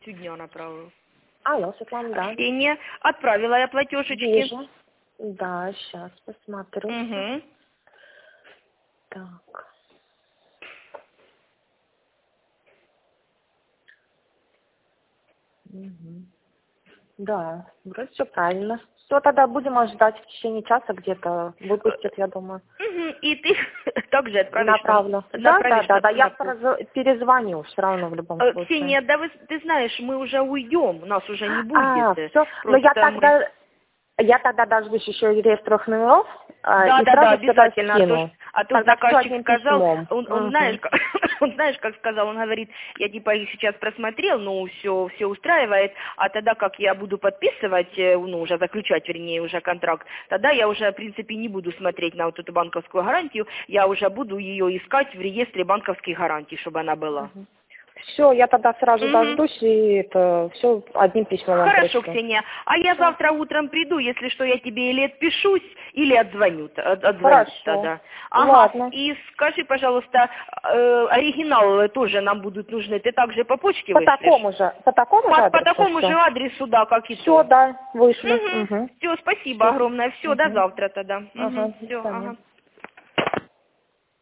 Дня направил. Алло, Светлана, да. Ксения, отправила я платежечки. Вижу. Да, сейчас посмотрю. Угу. Так. Угу. Да, вроде все правильно. Все, тогда будем ожидать в течение часа где-то. Выпустят, я думаю. Угу. И ты также отправишь. Направлю. Да. Я сразу перезвоню все равно в любом случае. Ксения, да ты знаешь, мы уже уйдем, нас уже не будет. Все. Но я тогда дождусь еще реестровых номеров. Да, обязательно. А то заказчик сказал, он знаешь, как сказал, он говорит, я типа их сейчас просмотрел, ну все устраивает, а тогда как я буду подписывать, ну уже заключать, вернее, уже контракт, тогда я уже, в принципе, не буду смотреть на вот эту банковскую гарантию, я уже буду ее искать в реестре банковских гарантий, чтобы она была. Все, я тогда сразу дождусь, и это все одним письмом вам Хорошо, пришлю. Ксения. А я завтра утром приду, если что, я тебе или отпишусь, или отзвоню. Хорошо. Тогда. Ага. Ладно. И скажи, пожалуйста, оригиналы тоже нам будут нужны. Ты также по почте По вышлешь? такому же адресу? По такому же адресу, да, как и все, то. да, вышлю. Все, спасибо огромное. Все, до завтра тогда. Ага, до Все, свидания. ага.